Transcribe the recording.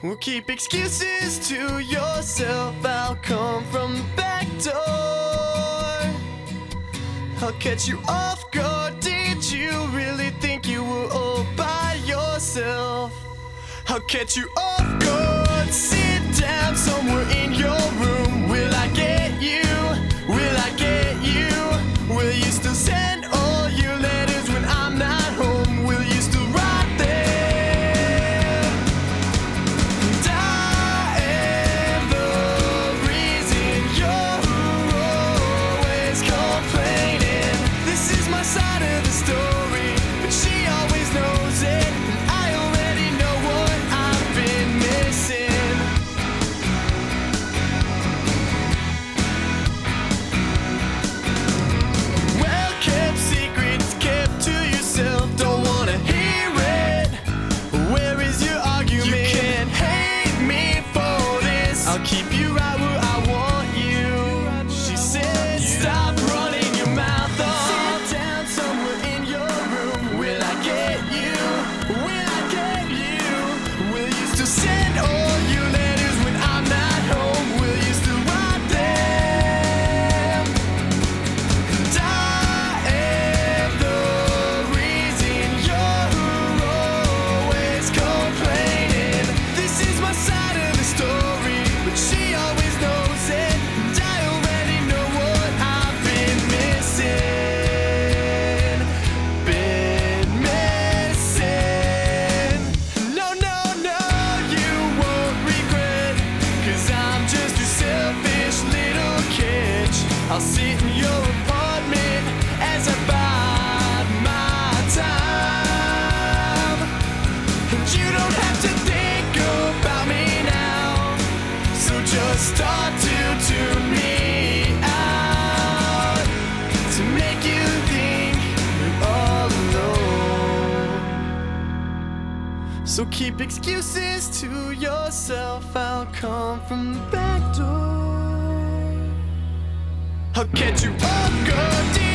Well, keep excuses to yourself. I'll come from the back door. I'll catch you off guard. Did you really think you were all by yourself? I'll catch you off guard. Sit down somewhere in your room. Will I get you? Will I get you? Will you still send all your letters when I'm not home? Will you still write them? And I am the reason you're always complaining. This is my side of the story, but she always knows it. And I already know what I've been missing. Well-kept secrets kept to yourself. Don't wanna hear it. Where is your argument? You can't hate me for this. I'll keep you right where I want you. She said, stop running your mouth off. Sit down somewhere in your room. Will I get you? Will I get you? Will you still send all your letters when I'm not home? Will you still write them? And I am the reason you're always complaining. This is my side of the story, but she always knows it. And I already know what I've been missing. No, no, no, you won't regret. 'Cause I'm just a selfish little catch. I'll sit in your apartment as I bide my time. And you don't have to think about me now. So just start to tune me out, to make you think you're all alone. So keep excuses to yourself. I'll come from the back door. I'll catch you off guard.